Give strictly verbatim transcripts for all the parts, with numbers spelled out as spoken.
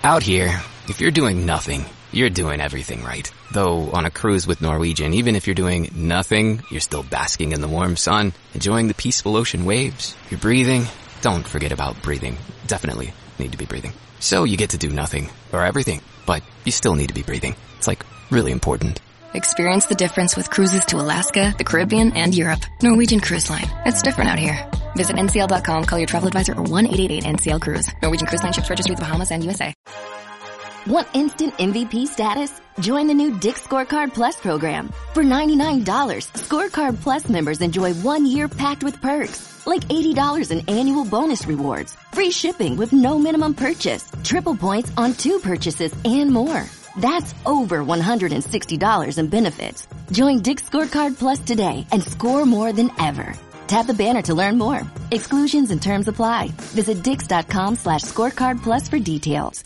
Out here, if you're doing nothing, you're doing everything right. Though on a cruise with Norwegian, even if you're doing nothing, you're still basking in the warm sun, enjoying the peaceful ocean waves. You're breathing. Don't forget about breathing. Definitely need to be breathing. So you get to do nothing, or everything, but you still need to be breathing. It's like really important. Experience the difference with cruises to Alaska, the Caribbean, and Europe. Norwegian Cruise Line. It's different out here. Visit N C L dot com, call your travel advisor, or one eight eight eight N C L Cruise. Norwegian Cruise Line ships registry the Bahamas and U S A. Want instant M V P status? Join the new Dick's Scorecard Plus program. For ninety-nine dollars, Scorecard Plus members enjoy one year packed with perks, like eighty dollars in annual bonus rewards, free shipping with no minimum purchase, triple points on two purchases, and more. That's over one hundred sixty dollars in benefits. Join Dick's Scorecard Plus today and score more than ever. Tap the banner to learn more. Exclusions and terms apply. Visit dix.com slash scorecard plus for details.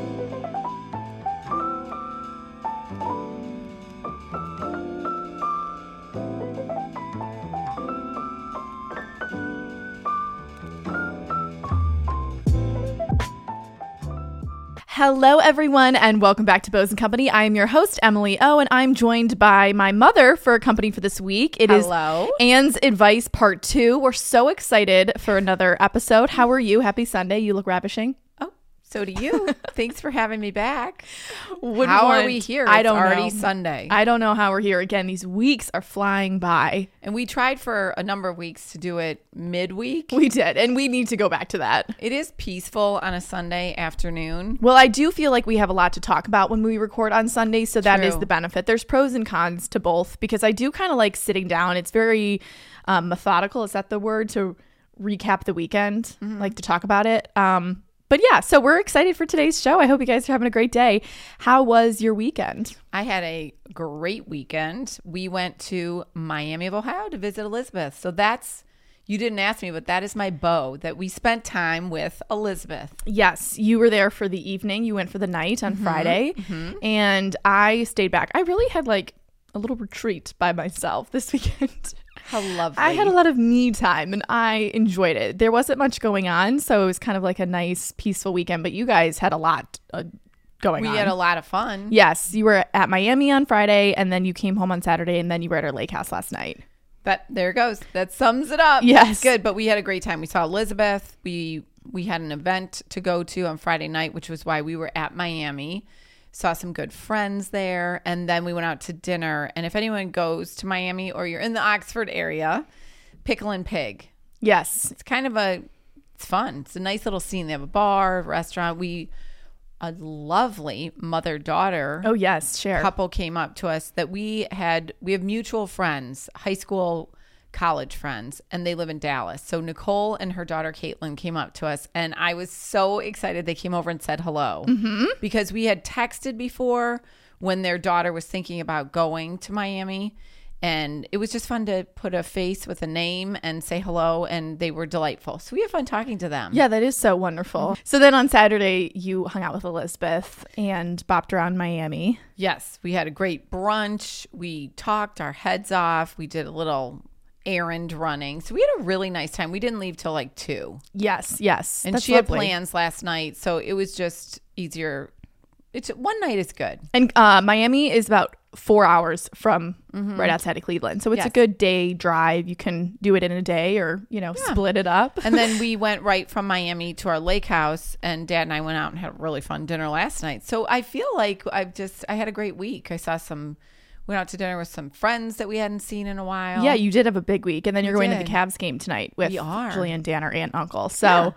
Hello, everyone, and welcome back to Bows and Company. I am your host, Emily O, and I'm joined by my mother for company for this week. It Hello. is Anne's Advice Part two. We're so excited for another episode. How are you? Happy Sunday. You look ravishing. Oh, so do you. Thanks for having me back. Wouldn't how want, are we here? I It's don't already know. Sunday. I don't know how we're here. Again, these weeks are flying by. And we tried for a number of weeks to do it midweek. We did, and we need to go back to that. It is peaceful on a Sunday afternoon. Well, I do feel like we have a lot to talk about when we record on Sundays, so that True. is the benefit. There's pros and cons to both, because I do kind of like sitting down. It's very um, methodical. Is that the word? To recap the weekend, mm-hmm. like to talk about it. Um, but yeah, so we're excited for today's show. I hope you guys are having a great day. How was your weekend? I had a great weekend. We went to Miami of Ohio to visit Elizabeth. So that's, you didn't ask me, but that is my beau, that we spent time with Elizabeth. Yes, you were there for the evening. You went for the night on mm-hmm. Friday, mm-hmm. and I stayed back. I really had like a little retreat by myself this weekend. How lovely. I had a lot of me time and I enjoyed it. There wasn't much going on, so it was kind of like a nice, peaceful weekend. But you guys had a lot uh, going we on. We had a lot of fun. Yes. You were at Miami on Friday, and then you came home on Saturday, and then you were at our lake house last night. That there it goes. That sums it up. Yes. That's good. But we had a great time. We saw Elizabeth. We we had an event to go to on Friday night, which was why we were at Miami. Saw some good friends there, and then we went out to dinner. And if anyone goes to Miami or you're in the Oxford area, Pickle and Pig. Yes. It's kind of a, it's fun. It's a nice little scene. They have a bar, a restaurant. We, a lovely mother-daughter. Oh, yes, share. Couple came up to us that we had, we have mutual friends, high school, college friends, and they live in Dallas. So Nicole and her daughter Caitlin came up to us, and I was so excited they came over and said hello, mm-hmm. because we had texted before when their daughter was thinking about going to Miami, and it was just fun to put a face with a name and say hello, and they were delightful. So we had fun talking to them. Yeah, that is so wonderful. Mm-hmm. So then on Saturday, you hung out with Elizabeth and bopped around Miami. Yes, we had a great brunch. We talked our heads off. We did a little errand running. So we had a really nice time. We didn't leave till like two. Yes, yes. And That's she lovely. had plans last night, so it was just easier. It's one night is good. And uh, Miami is about four hours from mm-hmm. right outside of Cleveland. So it's yes. a good day drive. You can do it in a day or, you know, yeah. split it up. And then we went right from Miami to our lake house, and Dad and I went out and had a really fun dinner last night. So I feel like I've just, I had a great week. I saw some Went out to dinner with some friends that we hadn't seen in a while. Yeah, you did have a big week. And then we you're going did. to the Cavs game tonight with we are. Julian, Dan, our aunt and uncle. So yeah.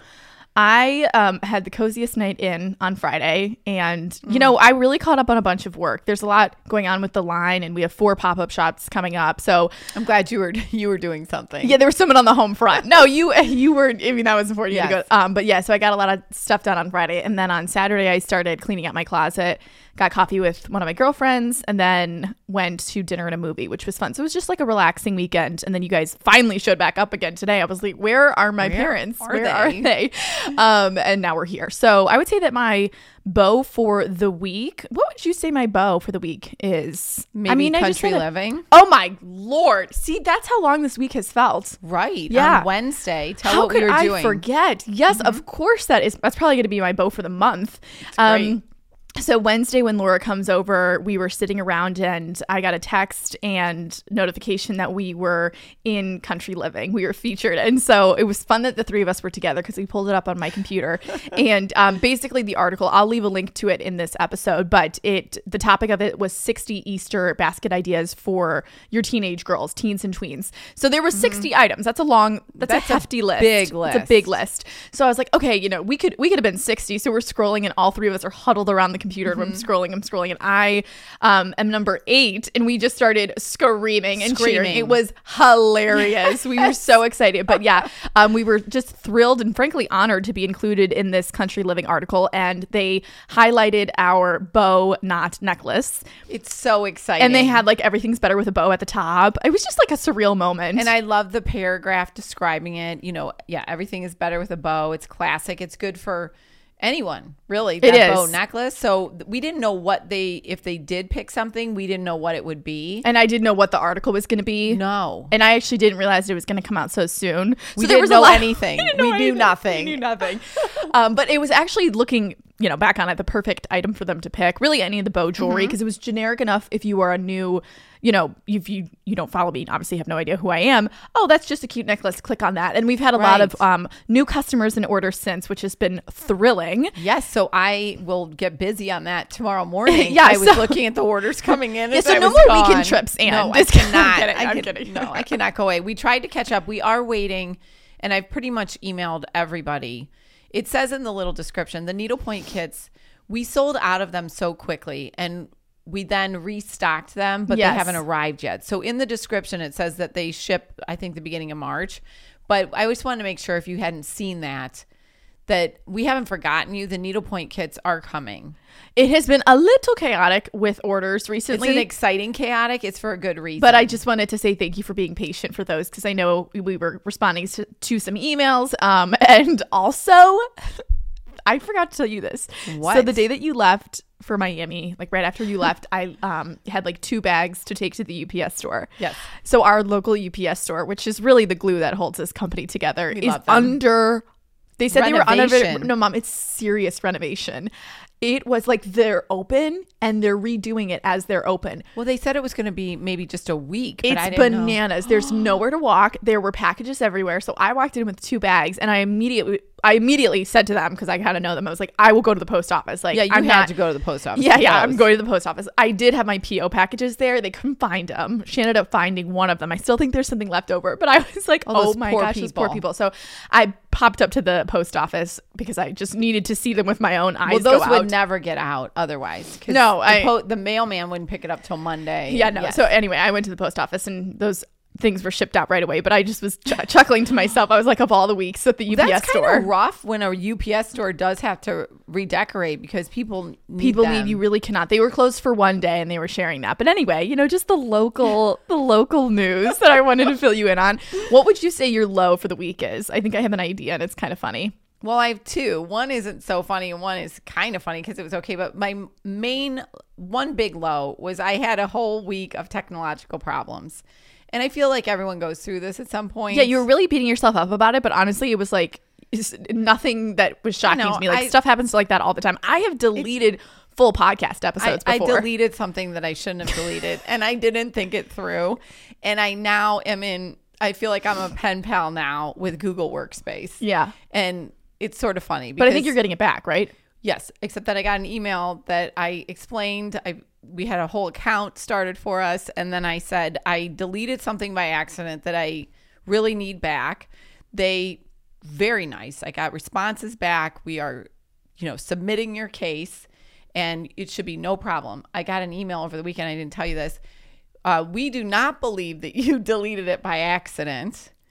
I um, had the coziest night in on Friday. And, mm. you know, I really caught up on a bunch of work. There's a lot going on with the line, and we have four pop-up shops coming up. So I'm glad you were you were doing something. Yeah, there was someone on the home front. No, you you were, I mean, that was important yes. you to go. Um, but yeah, so I got a lot of stuff done on Friday. And then on Saturday, I started cleaning out my closet, got coffee with one of my girlfriends, and then went to dinner and a movie, which was fun. So it was just like a relaxing weekend. And then you guys finally showed back up again today. I was like, where are my Where parents? are Where they? are they? Um, and now we're here. So I would say that my bow for the week, what would you say my bow for the week is? Maybe I mean, I country just said it- living. Oh my Lord. See, that's how long this week has felt. Right. Yeah. On Wednesday. Tell How what could we were I doing. forget? Yes, of course that is. That's probably going to be my bow for the month. Um, so Wednesday when Laura comes over, we were sitting around and I got a text and notification that we were in Country Living. We were featured. And so it was fun that the three of us were together because we pulled it up on my computer. And um, basically the article, I'll leave a link to it in this episode, but it the topic of it was sixty Easter basket ideas for your teenage girls, teens and tweens. So there were sixty items. That's a long, that's, That's a a hefty list. big It's a list. big list. So I was like, okay, you know, we could we could have been sixty. So we're scrolling and all three of us are huddled around the computer and I'm scrolling, I'm scrolling. And I um, am number eight. And we just started screaming and cheering. Screaming. It was hilarious. We were so excited. But yeah, um, we were just thrilled and frankly honored to be included in this Country Living article. And they highlighted our bow knot necklace. It's so exciting. And they had like everything's better with a bow at the top. It was just like a surreal moment. And I love the paragraph describing it. You know, yeah, everything is better with a bow. It's classic. It's good for anyone, really. That It bow is. necklace. So th- we didn't know what they, if they did pick something, we didn't know what it would be. And I didn't know what the article was going to be. No. And I actually didn't realize it was going to come out so soon. We so there didn't was know a lot, anything. We, didn't We know knew anything. nothing. We knew nothing. um, but it was actually looking, you know, back on it, the perfect item for them to pick. Really, any of the bow jewelry, because it was generic enough. If you are a new, you know, if you you don't follow me, obviously have no idea who I am. Oh, that's just a cute necklace. Click on that. And we've had a lot of Right. um, new customers in order since, which has been thrilling. Yes, so I will get busy on that tomorrow morning. Yeah, I was so- looking at the orders coming in. Yeah, as so I no was more gone. weekend trips, Anne. No, I Just kidding. I'm cannot. kidding. I I'm can- kidding. No, I cannot go away. We tried to catch up. We are waiting, and I've pretty much emailed everybody. It says in the little description, the needlepoint kits, we sold out of them so quickly, and we then restocked them, but Yes. they haven't arrived yet. So in the description, it says that they ship, I think, the beginning of March. But I just wanted to make sure if you hadn't seen that, that we haven't forgotten you. The needlepoint kits are coming. It has been a little chaotic with orders It's recently. an exciting chaotic. It's for a good reason. But I just wanted to say thank you for being patient for those because I know we were responding to, to some emails. Um, and also, I forgot to tell you this. So What? the day that you left for Miami, like right after you left, I um, had like two bags to take to the U P S store. Yes. So our local U P S store, which is really the glue that holds this company together, We is love them. under. They said they were under. Renovation. No, Mom, it's serious renovation. It was like they're open and they're redoing it as they're open. Well, they said it was going to be maybe just a week. But It's I didn't know. bananas. There's nowhere to walk. There were packages everywhere. So I walked in with two bags and I immediately I immediately said to them, because I kind of know them, I was like, I will go to the post office. Like, Yeah, you I'm had not, to go to the post office. Yeah, to yeah, close. I'm going to the post office. I did have my P O packages there. They couldn't find them. She ended up finding one of them. I still think there's something left over, but I was like, Oh, oh, those my poor gosh, those poor people. people. So I popped up to the post office because I just needed to see them with my own eyes. Well, those go would out. never get out otherwise. 'cause No, the, I- po- the mailman wouldn't pick it up till Monday. Yeah, no. Yes. So anyway, I went to the post office and those things were shipped out right away. But I just was ch- chuckling to myself. I was like, of all the weeks at the U P S that's kind store, of rough when a U P S store does have to redecorate because people need people them. need you really cannot. They were closed for one day and they were sharing that. But anyway, you know, just the local, the local news that I wanted to fill you in on. What would you say your low for the week is? I think I have an idea and it's kind of funny. Well, I have two. One isn't so funny and one is kind of funny because it was okay. But my main, one big low was I had a whole week of technological problems. And I feel like everyone goes through this at some point. Yeah, you were really beating yourself up about it, but honestly, it was like it's nothing that was shocking know, to me. Like I- stuff happens like that all the time. I have deleted full podcast I, episodes I before. deleted something that I shouldn't have deleted and I didn't think it through. And I now am in, I feel like I'm a pen pal now with Google Workspace. Yeah. And it's sort of funny. But I think because- you're getting it back, right? Yes, except that I got an email that I explained. I we had a whole account started for us, and then I said I deleted something by accident that I really need back. They very nice. I got responses back. We are, you know, submitting your case, and it should be no problem. I got an email over the weekend. I didn't tell you this. Uh, we do not believe that you deleted it by accident.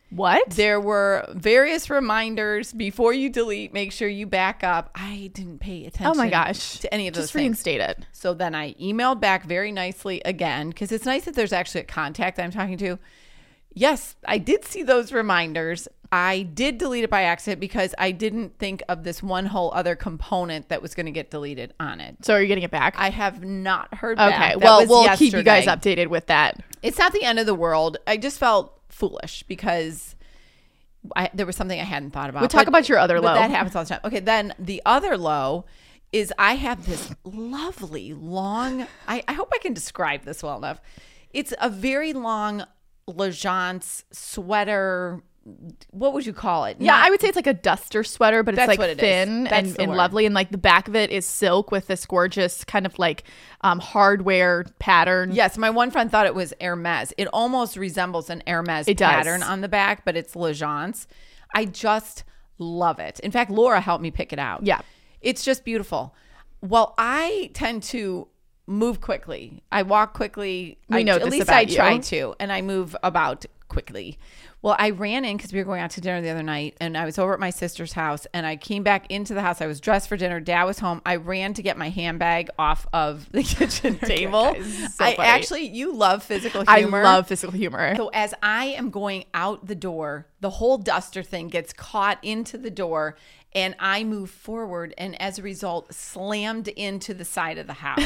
What? There were various reminders before you delete. Make sure you back up. I didn't pay attention. Oh my gosh. To any of those Just things. reinstate it. So then I emailed back very nicely again, because it's nice that there's actually a contact I'm talking to. Yes, I did see those reminders. I did delete it by accident because I didn't think of this one whole other component that was going to get deleted on it. So are you getting it back? I have not heard okay. back. That Well, was we'll keep you guys yesterday. updated with that. It's not the end of the world. I just felt foolish because I, there was something I hadn't thought about. We'll talk But- about your other but low. That happens all the time. Okay, then the other low is I have this lovely long, I, I hope I can describe this well enough. It's a very long Legence sweater. What would you call it? Yeah, Not- I would say it's like a duster sweater, but it's That's like what it is. thin That's and, the and word. lovely. And like the back of it is silk with this gorgeous kind of like um, hardware pattern. Yes, my one friend thought it was Hermes. It almost resembles an Hermes It does. pattern on the back, but it's Legence. I just love it. In fact, Laura helped me pick it out. Yeah. It's just beautiful. Well, I tend to move quickly. I walk quickly. We I, know At this least about I you. try to, and I move about quickly. Well, I ran in because we were going out to dinner the other night, and I was over at my sister's house, and I came back into the house. I was dressed for dinner. Dad was home. I ran to get my handbag off of the kitchen table. This is so I funny. actually, you love physical I humor. love physical humor. So as I am going out the door, the whole duster thing gets caught into the door, and I move forward, and as a result, slammed into the side of the house.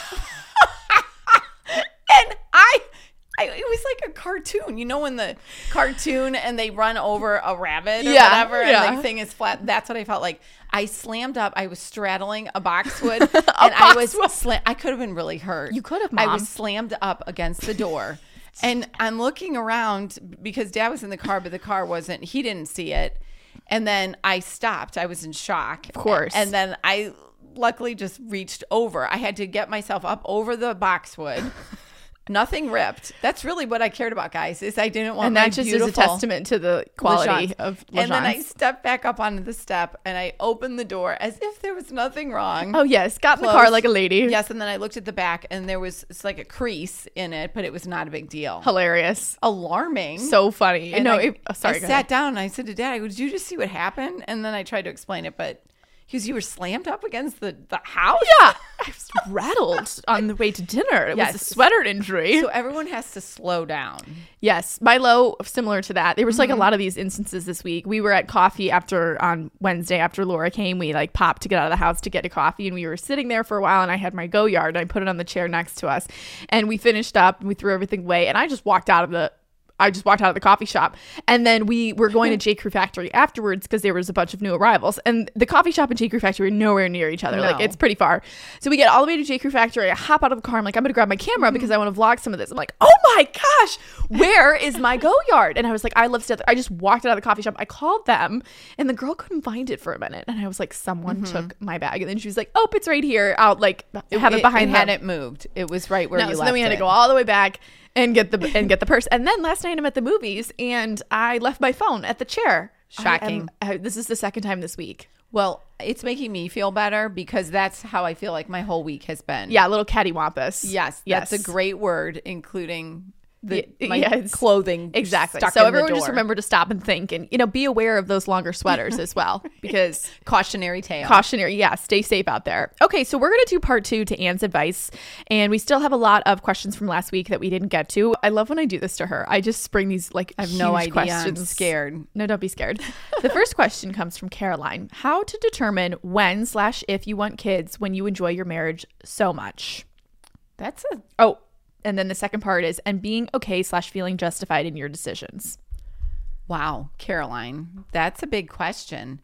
And I, I, it was like a cartoon. You know when the cartoon and they run over a rabbit or Yeah, whatever, yeah. and the thing is flat. That's what I felt like. I slammed up. I was straddling a boxwood, and I was boxwood. slam- I could have been really hurt. You could have, I Mom. was slammed up against the door. And I'm looking around because Dad was in the car, but the car wasn't. He didn't see it. And then I stopped. I was in shock. Of course. And then I luckily just reached over. I had to get myself up over the boxwood. Nothing ripped. That's really what I cared about, guys, is I didn't want And my that just beautiful is a testament to the quality Legence. of And then I Legence. stepped back up onto the step and I opened the door as if there was nothing wrong. Oh, yes. Got in the Close. car like a lady. Yes, and then I looked at the back and there was it's like a crease in it, but it was not a big deal. Hilarious. Alarming. So funny. And no, I, it, oh, sorry. I go sat ahead. down and I said to Dad, I go, did you just see what happened? And then I tried to explain it, but he goes, you were slammed up against the, the house? Yeah. I was rattled on the way to dinner. It Yes. was a sweater injury. So everyone has to slow down. Yes, my low similar to that. There was like Mm-hmm. a lot of these instances this week. We were at coffee after on Wednesday after Laura came. We like popped to get out of the house to get a coffee, and we were sitting there for a while. And I had my Go Yard, and I put it on the chair next to us, and we finished up and we threw everything away. And I just walked out of the. I just walked out of the coffee shop, and then we were going to J. Crew Factory afterwards because there was a bunch of new arrivals, and the coffee shop and J. Crew Factory are nowhere near each other. No. Like it's pretty far. So we get all the way to J. Crew Factory. I hop out of the car. I'm like, I'm gonna grab my camera because I want to vlog some of this. I'm like, oh my gosh, where is my Go Yard? And I was like, I live together. I just walked out of the coffee shop. I called them, and the girl couldn't find it for a minute. And I was like, someone took my bag. And then she was like, oh, it's right here. Out like have it, behind it them. hadn't moved. It was right where No, you so left then we had it. to go all the way back and get the and get the purse. And then last night I'm at the movies and I left my phone at the chair. Shocking. I am- I- this is the second time this week. Well, it's making me feel better because that's how I feel like my whole week has been. Yeah, a little cattywampus. Yes, yes, that's a great word, including the Y- my yeah, it's- clothing. Exactly. Stuck So in the everyone just door. remember to stop and think, and you know, be aware of those longer sweaters as well, because Cautionary tale. cautionary. Yeah, stay safe out there. Okay, so we're gonna do part two to Anne's advice, and we still have a lot of questions from last week that we didn't get to. I love when I do this to her. I just bring these like I have no huge idea. I'm questions. scared. No, don't be scared. The first question comes from Caroline. How to determine when slash if you want kids when you enjoy your marriage so much? That's a Oh, and then the second part is, and being okay slash feeling justified in your decisions. wow, Caroline. That's a big question.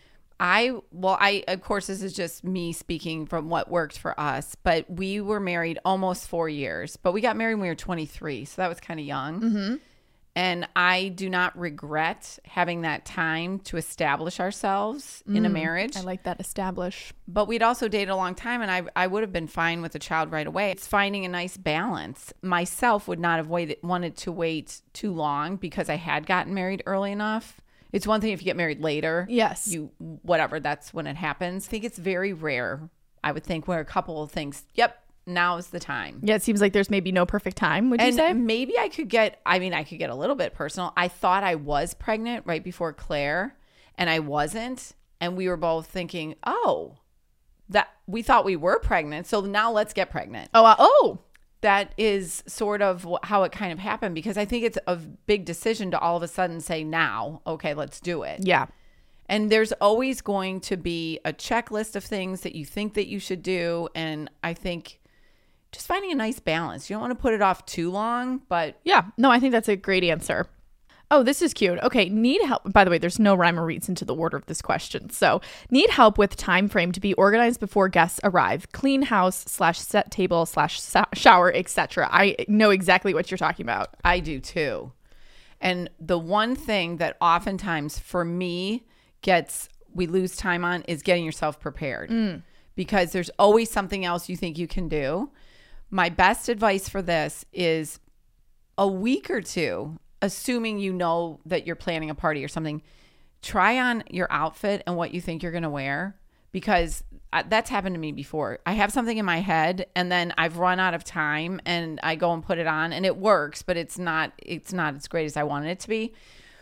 I well, I of course this is just me speaking from what worked for us, but we were married almost four years, but we got married when we were twenty-three, so that was kind of young. Mm-hmm. And I do not regret having that time to establish ourselves in a marriage. I like that establish. But we'd also dated a long time, and I I would have been fine with a child right away. It's finding a nice balance. Myself would not have waited wanted to wait too long because I had gotten married early enough. It's one thing if you get married later. Yes. You whatever, that's when it happens. I think it's very rare, I would think, where a couple thinks, yep, now's the time. Yeah, it seems like there's maybe no perfect time, would you And say? maybe I could get, I mean, I could get a little bit personal. I thought I was pregnant right before Claire, and I wasn't. And we were both thinking, oh, that we thought we were pregnant. So now let's get pregnant. Oh, uh, oh. That is sort of wh- how it kind of happened, because I think it's a big decision to all of a sudden say now, okay, let's do it. Yeah. And there's always going to be a checklist of things that you think that you should do. And I think just finding a nice balance. You don't want to put it off too long, but Yeah. No, I think that's a great answer. Oh, this is cute. Okay, need help. By the way, there's no rhyme or reason to the order of this question. So, need help with time frame to be organized before guests arrive. Clean house slash set table slash sa- shower, et cetera. I know exactly what you're talking about. I do too. And the one thing that oftentimes for me gets, we lose time on is getting yourself prepared, mm. because there's always something else you think you can do. My best advice for this is a week or two, assuming you know that you're planning a party or something, try on your outfit and what you think you're going to wear, because that's happened to me before. I have something in my head and then I've run out of time and I go and put it on and it works, but it's not it's not as great as I wanted it to be.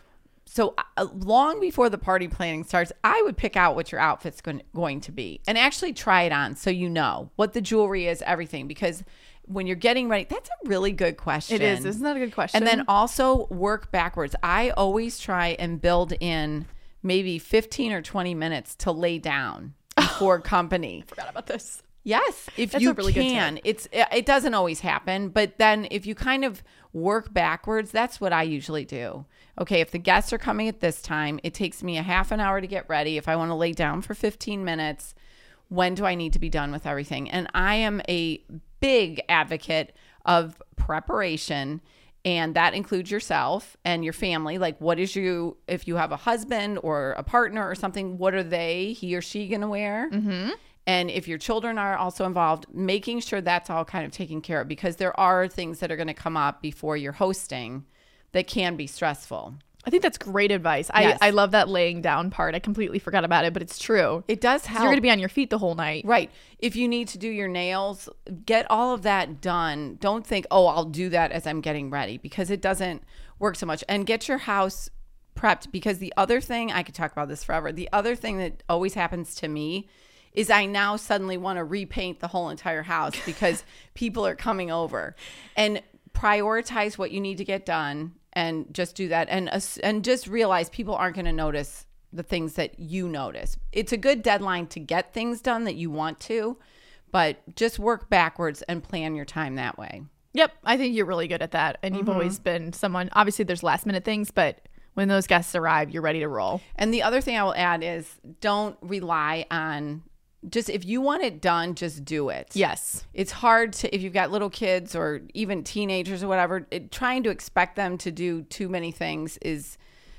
So uh, long before the party planning starts, I would pick out what your outfit's going, going to be and actually try it on so you know what the jewelry is, everything, because when you're getting ready, that's a really good question. It is. Isn't that a good question? And then also work backwards. I always try and build in maybe fifteen or twenty minutes to lay down before company. I forgot about this. Yes, if That's you a really can. good tip. It's it doesn't always happen, but then if you kind of work backwards, that's what I usually do. Okay, if the guests are coming at this time, it takes me a half an hour to get ready. If I want to lay down for fifteen minutes, when do I need to be done with everything? And I am a big advocate of preparation, and that includes yourself and your family. Like, what is you, if you have a husband or a partner or something, what are they, he or she, going to wear? Mm-hmm. And if your children are also involved, making sure that's all kind of taken care of, because there are things that are going to come up before you're hosting that can be stressful. I think that's great advice. Yes. I, I love that laying down part. I completely forgot about it, but it's true. It does 'Cause help. You're going to be on your feet the whole night. Right. If you need to do your nails, get all of that done. Don't think, oh, I'll do that as I'm getting ready, because it doesn't work so much. And get your house prepped, because the other thing, I could talk about this forever, the other thing that always happens to me is I now suddenly want to repaint the whole entire house because people are coming over. And prioritize what you need to get done and just do that. And and just realize people aren't going to notice the things that you notice. It's a good deadline to get things done that you want to, but just work backwards and plan your time that way. Yep. I think you're really good at that. And you've mm-hmm. always been someone, obviously there's last minute things, but when those guests arrive, you're ready to roll. And the other thing I will add is don't rely on, just if you want it done, just do it. Yes. It's hard to, if you've got little kids or even teenagers or whatever, it, trying to expect them to do too many things is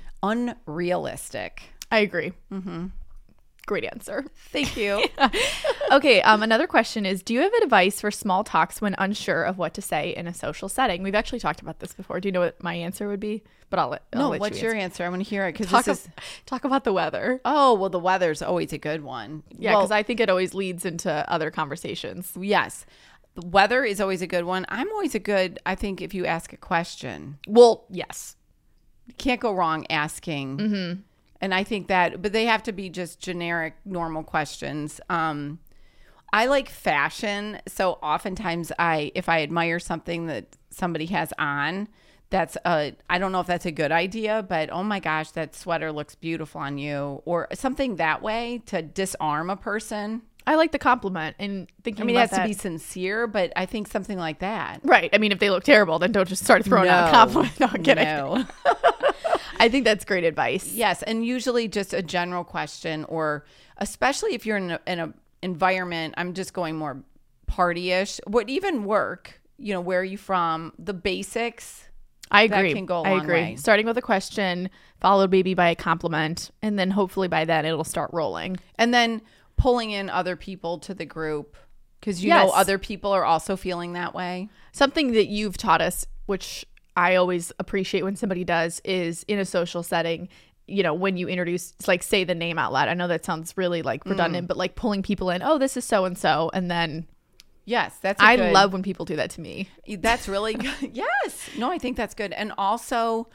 unrealistic. I agree. Mm-hmm. Great answer. Thank you. Okay. Um, another question is, do you have advice for small talks when unsure of what to say in a social setting? We've actually talked about this before. Do you know what my answer would be? But I'll let, I'll no, let what's you your answer. answer? I want to hear it. Because talk, this is... talk about the weather. Oh, well, the weather's always a good one. Yeah, because well, I think it always leads into other conversations. Yes. The weather is always a good one. I'm always a good, I think, if you ask a question. Well, yes. You can't go wrong asking. Mm-hmm. And I think that, but they have to be just generic, normal questions. Um, I like fashion. So oftentimes I, if I admire something that somebody has on, that's a, I don't know if that's a good idea, but oh my gosh, that sweater looks beautiful on you, or something that way to disarm a person. I like the compliment and thinking I mean, about it has that. to be sincere, but I think something like that. Right. I mean, if they look terrible, then don't just start throwing no, out compliments. No, I'm kidding. No. I think that's great advice. Yes, and usually just a general question, or especially if you're in a, in a environment, I'm just going more party-ish, would even work, you know, where are you from? The basics. I agree. That can go a I long agree. way. Starting with a question, followed maybe by a compliment, and then hopefully by then it'll start rolling. And then pulling in other people to the group, because you yes. know other people are also feeling that way. Something that you've taught us, which I always appreciate when somebody does, is in a social setting, you know, when you introduce, like, say the name out loud. I know that sounds really like redundant, mm. but like pulling people in, oh, this is so-and-so, and then Yes, that's a I good, love when people do that to me. That's really good. Yes. No, I think that's good. And also,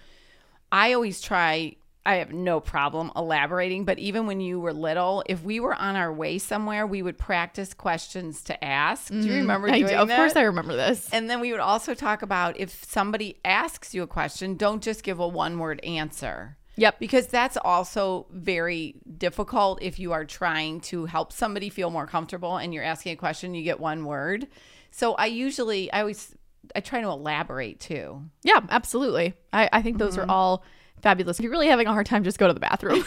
I always try, I have no problem elaborating, but even when you were little, if we were on our way somewhere, we would practice questions to ask. Do you remember I doing do. Of that? course I remember this. And then we would also talk about if somebody asks you a question, don't just give a one-word answer. Yep. Because that's also very difficult if you are trying to help somebody feel more comfortable and you're asking a question, you get one word. So I usually, I always, I try to elaborate too. Yeah, absolutely. I, I think those Mm-hmm. are all fabulous. If you're really having a hard time, just go to the bathroom.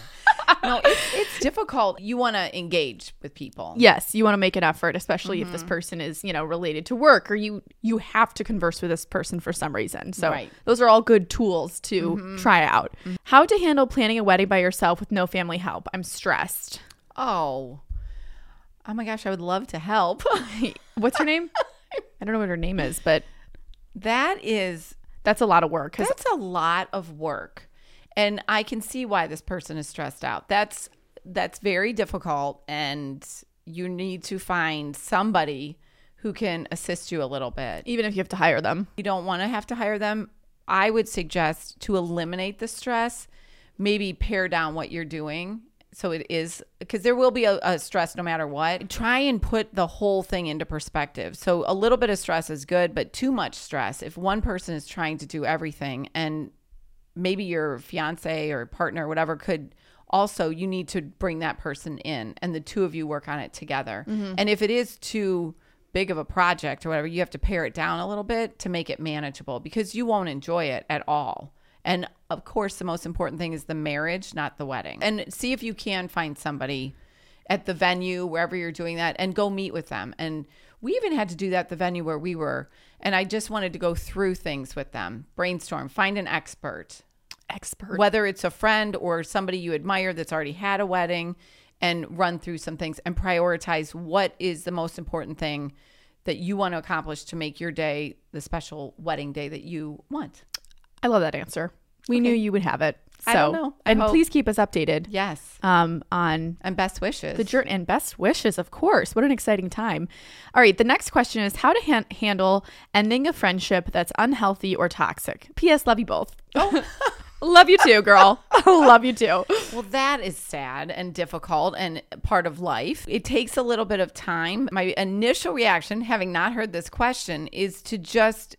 No, it's, it's difficult. You want to engage with people. Yes, you want to make an effort, especially if this Mm-hmm. person is, you know, related to work, or you you have to converse with this person for some reason. So Right. those are all good tools to try out. How to handle planning a wedding by yourself with no family help. I'm stressed. Oh. Oh my gosh, I would love to help. What's her name? I don't know what her name is, but That is, that's a lot of work. 'Cause that's a lot of work. And I can see why this person is stressed out. That's that's very difficult, and you need to find somebody who can assist you a little bit. even if you have to hire them. You don't want to have to hire them. I would suggest to eliminate the stress, maybe pare down what you're doing. So it is, because there will be a, a stress no matter what. Try and put the whole thing into perspective. So a little bit of stress is good, but too much stress, if one person is trying to do everything, and maybe your fiance or partner or whatever could also, you need to bring that person in and the two of you work on it together. And if it is too big of a project or whatever, you have to pare it down a little bit to make it manageable, because you won't enjoy it at all. And of course, the most important thing is the marriage, not the wedding. And see if you can find somebody at the venue, wherever you're doing that, and go meet with them. And we even had to do that at the venue where we were. And I just wanted to go through things with them, brainstorm, find an expert, Expert. whether it's a friend or somebody you admire that's already had a wedding, and run through some things and prioritize what is the most important thing that you want to accomplish to make your day the special wedding day that you want. I love that answer. We knew you would have it. So, I don't know. I and hope. please keep us updated. Yes. Um, on And best wishes. the journey and best wishes, of course. What an exciting time. All right. The next question is how to han- handle ending a friendship that's unhealthy or toxic. P S. Love you both. Oh, love you too, girl. Love you too. Well, that is sad and difficult and part of life. It takes a little bit of time. My initial reaction, having not heard this question, is to just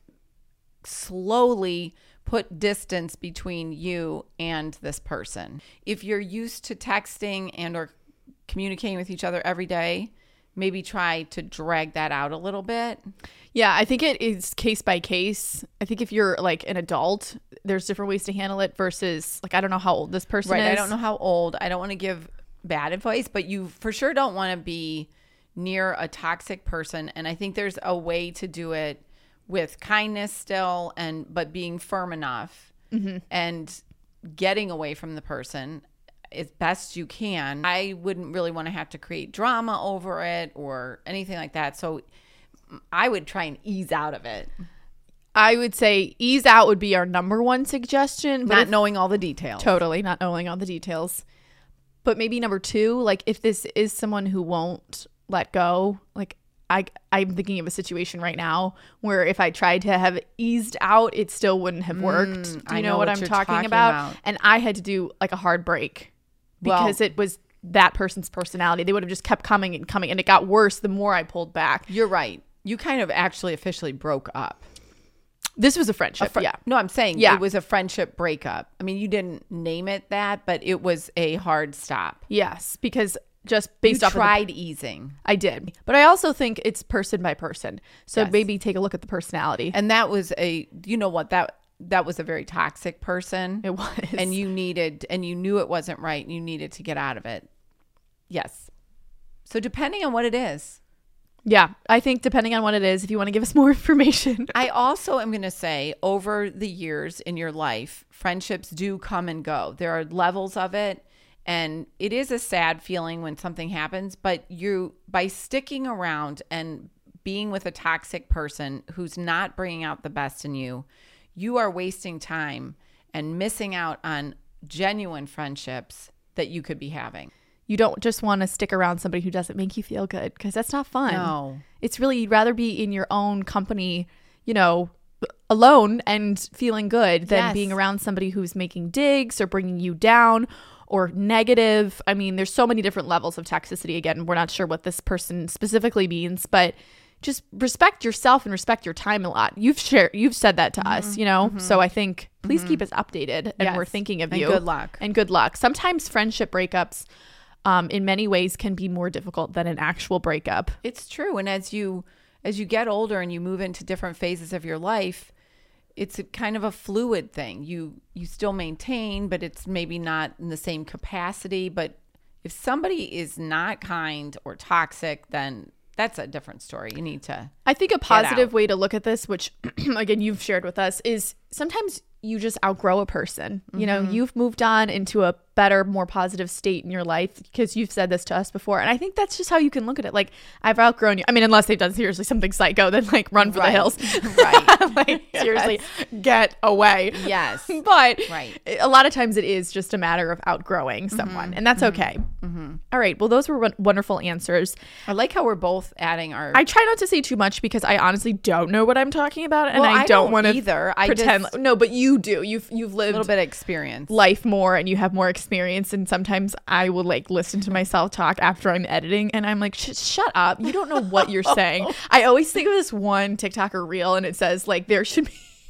slowly put distance between you and this person. If you're used to texting and or communicating with each other every day, maybe try to drag that out a little bit. Yeah, I think it is case by case. I think if you're like an adult, there's different ways to handle it versus like, I don't know how old this person Right. is. I don't know how old. I don't want to give bad advice, but you for sure don't want to be near a toxic person. And I think there's a way to do it with kindness still, and but being firm enough and getting away from the person as best you can. I wouldn't really want to have to create drama over it or anything like that. So I would try and ease out of it, I would say ease out would be our number one suggestion. But not if- knowing all the details. Totally, not knowing all the details. But maybe number two, like if this is someone who won't let go, like I, I'm thinking of a situation right now where if I tried to have eased out, it still wouldn't have worked. Do you I know, know what, what I'm you're talking, talking about? about. And I had to do like a hard break Well- because it was that person's personality. They would have just kept coming and coming, and it got worse the more I pulled back. You're right. You kind of actually officially broke up. This was a friendship. Fri- yeah. No, I'm saying Yeah. it was a friendship breakup. I mean, you didn't name it that, but it was a hard stop. Yes, because just based You off of the tried easing. I did. But I also think it's person by person. So Yes. maybe take a look at the personality. And that was a, you know what, that that was a very toxic person. It was. And you needed, and you knew it wasn't right, and you needed to get out of it. Yes. So depending on what it is. Yeah, I think depending on what it is, if you want to give us more information. I also am going to say over the years in your life, friendships do come and go. There are levels of it. And it is a sad feeling when something happens, but you, by sticking around and being with a toxic person who's not bringing out the best in you, you are wasting time and missing out on genuine friendships that you could be having. you don't just want to stick around somebody who doesn't make you feel good, because that's not fun. No. It's really, you'd rather be in your own company, you know, alone and feeling good than Yes. being around somebody who's making digs or bringing you down or negative. I mean, there's so many different levels of toxicity. Again, we're not sure what this person specifically means, but just respect yourself and respect your time a lot. You've shared, you've said that to mm-hmm. us, you know? Mm-hmm. So I think please mm-hmm. keep us updated, and yes. we're thinking of and you. good luck. And good luck. Sometimes friendship breakups um, in many ways can be more difficult than an actual breakup. It's true. And as you, as you get older and you move into different phases of your life, it's a kind of a fluid thing. You, you still maintain, but it's maybe not in the same capacity. But if somebody is not kind or toxic, then that's a different story. You need to I think a positive way to look at this, which again you've shared with us, is sometimes you just outgrow a person. Mm-hmm. You know, you've moved on into a better, more positive state in your life, because you've said this to us before. And I think that's just how you can look at it. Like, I've outgrown you. I mean, unless they've done seriously something psycho, then like run for right. the hills. Right. Like, yes. Seriously, get away. Yes. But right. a lot of times it is just a matter of outgrowing someone. Mm-hmm. And that's mm-hmm. okay. Mm-hmm. All right. Well, those were w- wonderful answers. I like how we're both adding our... I try not to say too much because I honestly don't know what I'm talking about. And well, I, I don't, don't want to either. I pretend. just, no, but you do. You've, you've lived a little bit of experience. life more, and you have more experience. And sometimes I will like listen to myself talk after I'm editing, and I'm like, Sh- shut up. You don't know what you're saying. I always think of this one TikToker reel, and it says like, there should be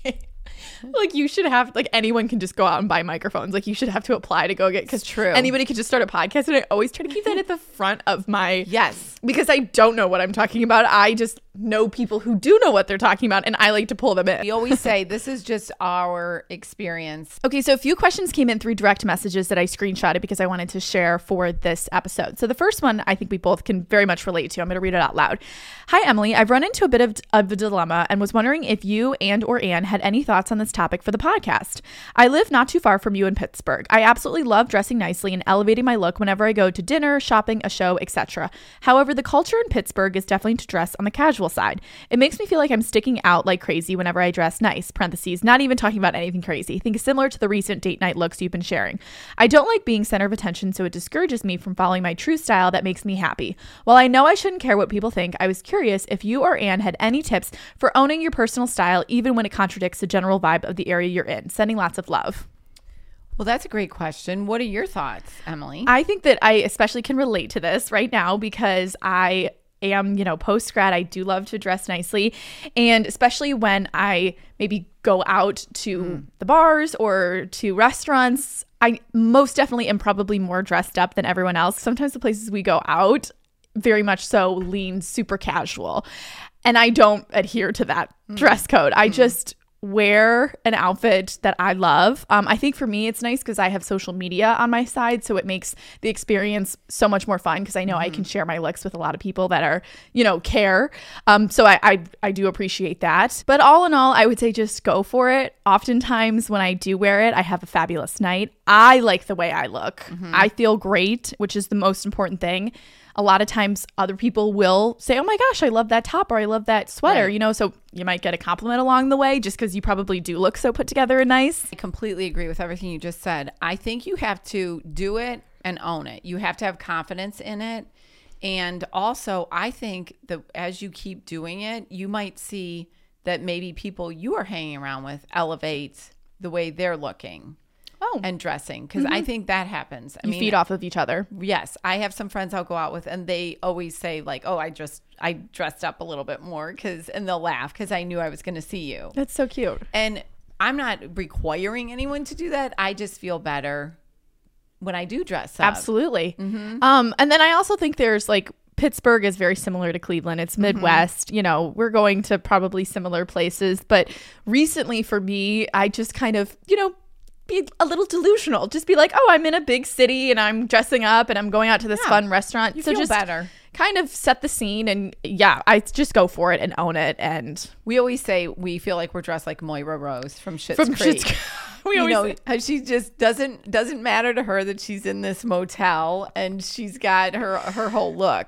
like, you should have, like, anyone can just go out and buy microphones. Like, you should have to apply to go get, because true. Anybody could just start a podcast. And I always try to keep that at the front of my, yes, because I don't know what I'm talking about. I just know people who do know what they're talking about, and I like to pull them in. We always say this is just our experience. Okay, so a few questions came in through direct messages that I screenshotted because I wanted to share for this episode. So the first one I think we both can very much relate to. I'm going to read it out loud. Hi, Emily. I've run into a bit of, of a dilemma and was wondering if you and or Anne had any thoughts on this topic for the podcast. I live not too far from you in Pittsburgh. I absolutely love dressing nicely and elevating my look whenever I go to dinner, shopping, a show, et cetera. However, the culture in Pittsburgh is definitely to dress on the casual side. It makes me feel like I'm sticking out like crazy whenever I dress nice, parentheses, not even talking about anything crazy. I think it's similar to the recent date night looks you've been sharing. I don't like being center of attention, so it discourages me from following my true style that makes me happy. While I know I shouldn't care what people think, I was curious if you or Anne had any tips for owning your personal style, even when it contradicts the general vibe of the area you're in. Sending lots of love. Well, that's a great question. What are your thoughts, Emily? I think that I especially can relate to this right now because I am, you know, post grad. I do love to dress nicely. And especially when I maybe go out to mm. the bars or to restaurants, I most definitely am probably more dressed up than everyone else. Sometimes the places we go out very much so lean super casual. And I don't adhere to that mm. dress code. I mm. just wear an outfit that I love. Um, I think for me, it's nice because I have social media on my side. So it makes the experience so much more fun because I know mm-hmm. I can share my looks with a lot of people that are, you know, care. Um, so I, I, I do appreciate that. But all in all, I would say just go for it. Oftentimes when I do wear it, I have a fabulous night. I like the way I look. Mm-hmm. I feel great, which is the most important thing. A lot of times other people will say, oh my gosh, I love that top or I love that sweater, right. you know, so you might get a compliment along the way just because you probably do look so put together and nice. I completely agree with everything you just said. I think you have to do it and own it. You have to have confidence in it. And also, I think that as you keep doing it, you might see that maybe people you are hanging around with elevate the way they're looking. Oh. And dressing, because mm-hmm. I think that happens. I you mean, feed off of each other. Yes. I have some friends I'll go out with and they always say like, oh, I just, I dressed up a little bit more because, and they'll laugh because I knew I was going to see you. That's so cute. And I'm not requiring anyone to do that. I just feel better when I do dress up. Absolutely. Mm-hmm. Um, and then I also think there's like, Pittsburgh is very similar to Cleveland. It's Midwest. Mm-hmm. You know, we're going to probably similar places. But recently for me, I just kind of, you know, be a little delusional. Just be like, oh, I'm in a big city and I'm dressing up and I'm going out to this yeah, fun restaurant. You so feel just better. Kind of set the scene and yeah, I just go for it and own it. And we always say we feel like we're dressed like Moira Rose from Schitt's from Creek. Schitt's we you always know, say- how she just doesn't doesn't matter to her that she's in this motel and she's got her her whole look.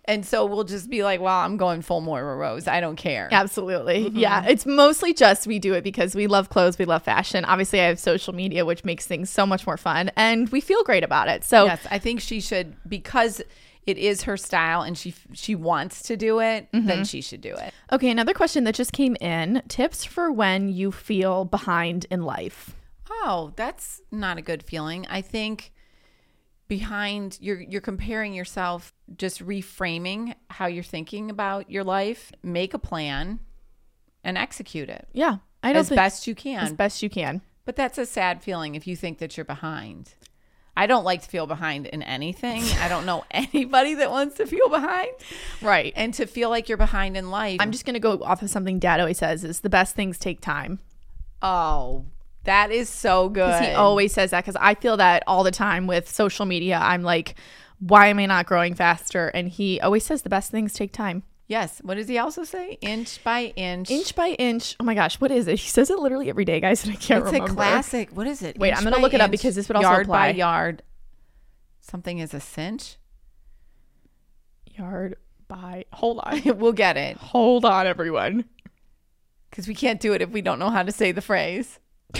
And so we'll just be like, well, I'm going full Moira Rose. I don't care. Absolutely. Mm-hmm. Yeah. It's mostly just we do it because we love clothes. We love fashion. Obviously, I have social media, which makes things so much more fun. And we feel great about it. So, yes, I think she should, because it is her style and she she wants to do it, mm-hmm. then she should do it. Okay. Another question that just came in. Tips for when you feel behind in life. Oh, that's not a good feeling. I think behind you're you're comparing yourself, just reframing how you're thinking about your life, make a plan and execute it. Yeah. I don't as think, best you can. As best you can. But that's a sad feeling if you think that you're behind. I don't like to feel behind in anything. I don't know anybody that wants to feel behind. Right. And to feel like you're behind in life. I'm just going to go off of something Dad always says is the best things take time. Oh, that is so good. He always says that because I feel that all the time with social media. I'm like, why am I not growing faster? And he always says the best things take time. Yes. What does he also say? Inch by inch. Inch by inch. Oh my gosh. What is it? He says it literally every day, guys, and I can't it's remember. It's a classic. What is it? Wait, inch I'm going to look it up because this would also yard apply. Yard by yard. Something is a cinch. Yard by. Hold on. We'll get it. Hold on, everyone. Because we can't do it if we don't know how to say the phrase.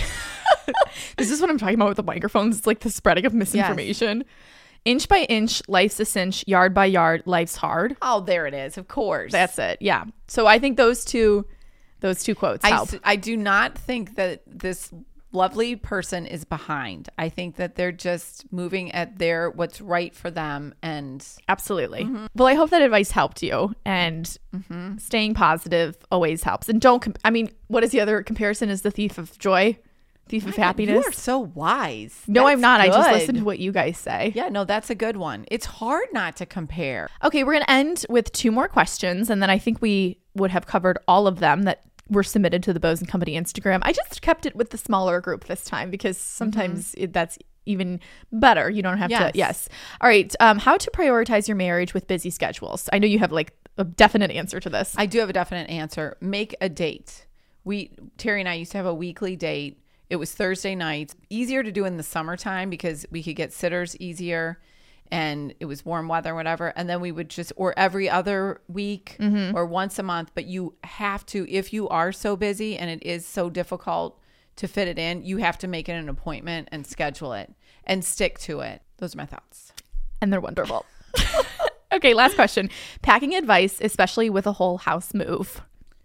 This is what I'm talking about with the microphones. It's like the spreading of misinformation. Yes. Inch by inch, life's a cinch. Yard by yard, life's hard. Oh, there it is. Of course. That's it. Yeah. So I think those two, those two quotes help. I, I do not think that this lovely person is behind. I think that they're just moving at their what's right for them. And absolutely. Mm-hmm. Well, I hope that advice helped you. And mm-hmm. staying positive always helps. And don't. Comp- I mean, what is the other comparison? Is the thief of joy? Thief of happiness. You are so wise. No, that's I'm not. good. I just listen to what you guys say. Yeah, no, that's a good one. It's hard not to compare. Okay, we're going to end with two more questions. And then I think we would have covered all of them that were submitted to the Bose and Company Instagram. I just kept it with the smaller group this time because sometimes mm-hmm. it, that's even better. You don't have yes. to. Yes. All right. Um, how to prioritize your marriage with busy schedules. I know you have like a definite answer to this. I do have a definite answer. Make a date. We, Terry and I used to have a weekly date. It was Thursday nights. Easier to do in the summertime because we could get sitters easier and it was warm weather, whatever. And then we would just, or every other week mm-hmm. or once a month. But you have to, if you are so busy and it is so difficult to fit it in, you have to make it an appointment and schedule it and stick to it. Those are my thoughts. And they're wonderful. Okay, last question. Packing advice, especially with a whole house move.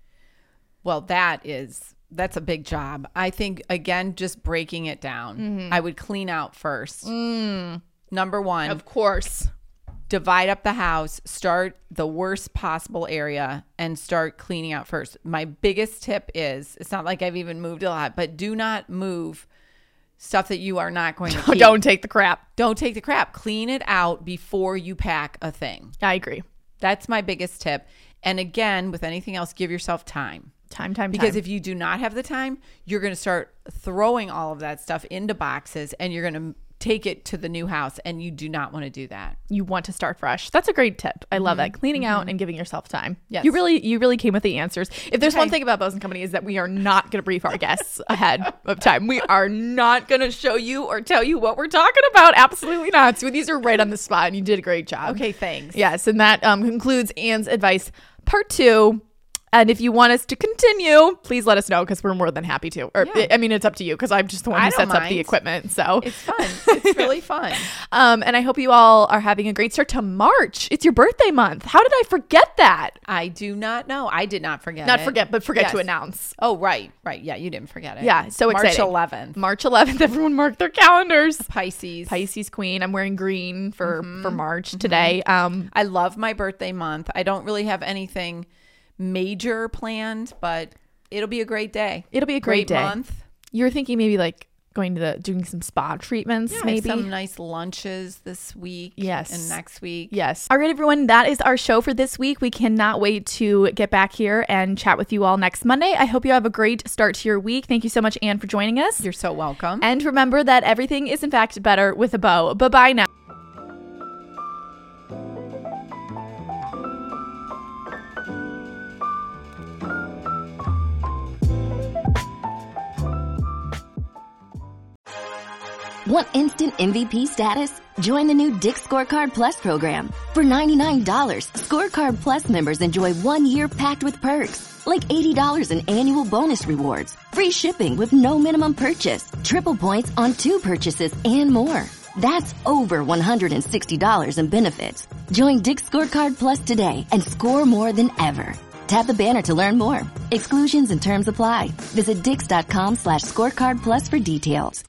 Well, that is... That's a big job. I think, again, just breaking it down. Mm-hmm. I would clean out first. Mm. Number one. Of course. Divide up the house. Start the worst possible area and start cleaning out first. My biggest tip is, it's not like I've even moved a lot, but do not move stuff that you are not going to keep. Don't take the crap. Don't take the crap. Clean it out before you pack a thing. I agree. That's my biggest tip. And again, with anything else, give yourself time. Time, time, because time. if you do not have the time, you're going to start throwing all of that stuff into boxes and you're going to take it to the new house, and you do not want to do that. You want to start fresh. That's a great tip. I love mm-hmm. that. Cleaning mm-hmm. out and giving yourself time. Yes. You really you really came with the answers. If there's okay. one thing about Bose and Company is that we are not going to brief our guests ahead of time. We are not going to show you or tell you what we're talking about. Absolutely not. So these are right on the spot, and you did a great job. Okay, thanks. Yes, and that um, concludes Anne's advice part two. And if you want us to continue, please let us know because we're more than happy to. Or yeah. I mean, it's up to you because I'm just the one who sets mind. up the equipment. So it's fun. It's really fun. um, and I hope you all are having a great start to March. It's your birthday month. How did I forget that? I do not know. I did not forget. Not it. forget, but forget yes. to announce. Oh, right, right. Yeah, you didn't forget it. Yeah, so exciting. March eleventh. March eleventh. Everyone mark their calendars. Pisces. Pisces queen. I'm wearing green for mm-hmm. for March mm-hmm. today. Um, I love my birthday month. I don't really have anything major planned, but it'll be a great day. It'll be a great, great day. month. You're thinking maybe like going to the doing some spa treatments, yeah, maybe some nice lunches this week. Yes, and next week. Yes. All right, everyone. That is our show for this week. We cannot wait to get back here and chat with you all next Monday. I hope you have a great start to your week. Thank you so much, Anne, for joining us. You're so welcome. And remember that everything is in fact better with a bow. Bye bye now. Want instant M V P status? Join the new Dick's Scorecard Plus program. For ninety-nine dollars, Scorecard Plus members enjoy one year packed with perks, like eighty dollars in annual bonus rewards, free shipping with no minimum purchase, triple points on two purchases, and more. That's over one hundred sixty dollars in benefits. Join Dick's Scorecard Plus today and score more than ever. Tap the banner to learn more. Exclusions and terms apply. Visit dix.com slash scorecard plus for details.